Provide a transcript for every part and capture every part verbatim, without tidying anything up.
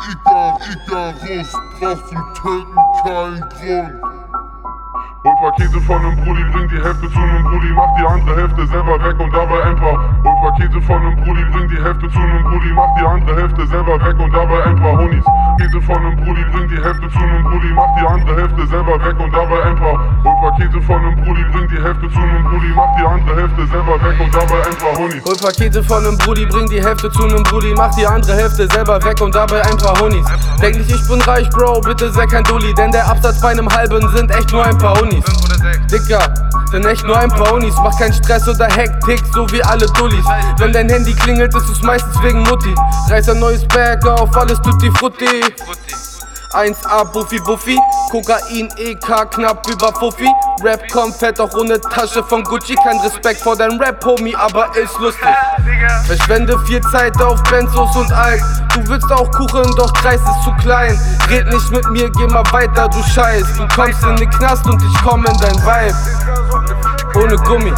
Icarus braucht zum Töten keinen Grund. Hol Pakete von nem Brudi, bring die Hälfte zu nem Brudi, mach die andere Hälfte selber weg und dabei ein paar. Hol Pakete von nem Brudi, bring die Hälfte zu nem Brudi, mach die andere Hälfte selber weg und dabei ein paar Honis. Pakete von nem Brudi, bring die Hälfte zu nem Brudi, mach die andere Hälfte selber weg und dabei ein paar. Hol Pakete von nem Brudi, bring die Hälfte zu nem Brudi, mach die andere Hälfte selber weg und dabei ein paar Honis. Hol Pakete von nem Brudi, bring die Hälfte zu nem Brudi, mach die andere Hälfte selber weg und dabei ein paar Honis. Denk nicht, ich bin reich, Bro, bitte sei kein Dulli, denn der Absatz bei nem halben sind echt nur ein paar Honis. Dicker, denn echt nur ein paar Honis. Mach keinen Stress oder Hektik, so wie alle Dullis. Wenn dein Handy klingelt, ist es meistens wegen Mutti. Reiß ein neues Bag auf, alles tutti frutti. eins A Buffy Buffy, Kokain E K knapp über Fuffi. Rap kommt fett auch ohne Tasche von Gucci. Kein Respekt vor deinem Rap, Homie, aber ist lustig. Verschwende viel Zeit auf Benzos und Alk. Du willst auch Kuchen, doch Kreis ist zu klein. Red nicht mit mir, geh mal weiter, du Scheiß. Du kommst in den Knast und ich komm in dein Vibe. Ohne Gummi.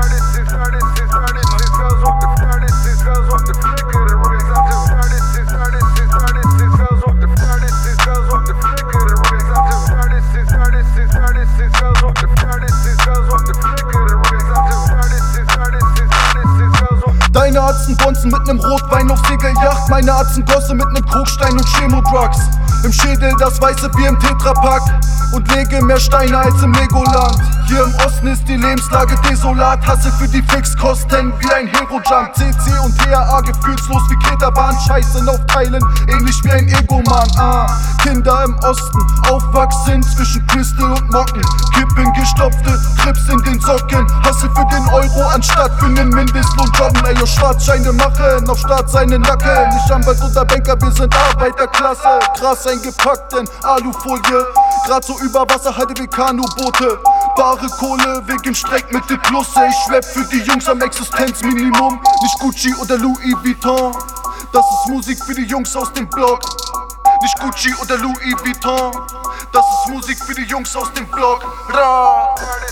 Deine Atzen bonzen mit nem Rotwein auf Segelyacht. Meine Atzen gosse mit nem Krugstein und Chemodrugs. Im Schädel das weiße Bier im Tetrapack und lege mehr Steine als im Legoland. Hier im Osten ist die Lebenslage desolat. Hasse für die Fixkosten wie ein Hero-Jump. C C und T A A gefühlslos wie Keterbahn. Scheißen auf Teilen, ähnlich wie ein Egoman. Ah, Kinder im Osten aufwachsen zwischen Crystal und Mocken. Kippen gestopfte Trips in den Socken. Hasse für den Euro anstatt für nen Mindestlohn jobben. Ey, yo, Schwarzscheine machen auf Staat seinen Nacken. Nicht Anwalt oder Banker, wir sind Arbeiterklasse. Krass eingepackt in Alufolie. Grad so über Wasser, halte wie Kanuboote. Bare Kohle wegen Streik mit dem Plus. Ey, ich rap für die Jungs am Existenzminimum. Nicht Gucci oder Louis Vuitton. Das ist Musik für die Jungs aus dem Block. Nicht Gucci oder Louis Vuitton. Das ist Musik für die Jungs aus dem Block. Ra.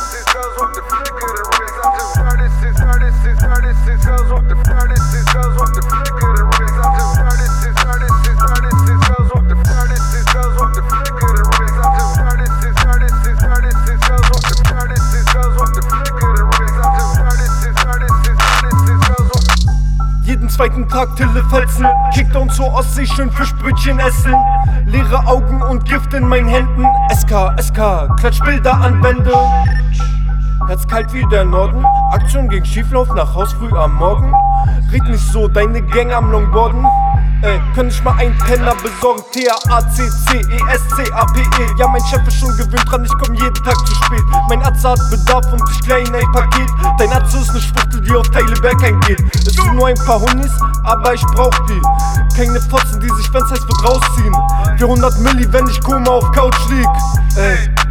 Jeden zweiten Tag Telefetzen, Kickdown zur Ostsee, schön Fischbrötchen essen. Leere Augen und Gift in meinen Händen. S K, S K, Klatschbilder an Wände. Herz kalt wie der Norden, Aktion gegen Schieflauf nach Haus früh am Morgen. Red nicht so, deine Gang am Longboarden. Ey, kann ich mal einen Penner besorgen? T A A C C E S C A P E. Ja, mein Chef ist schon gewöhnt dran, ich komm jeden Tag zu spät. Mein Atze hat Bedarf und ich klär ihn ein Paket. Dein Atze ist ne Schwuchtel, die auf Teileberg eingeht. Es sind nur ein paar Honis, aber ich brauch die. Keine Fotzen, die sich, wenn's heißt, wird rausziehen. vierhundert Milli, wenn ich Koma auf Couch lieg. Ey.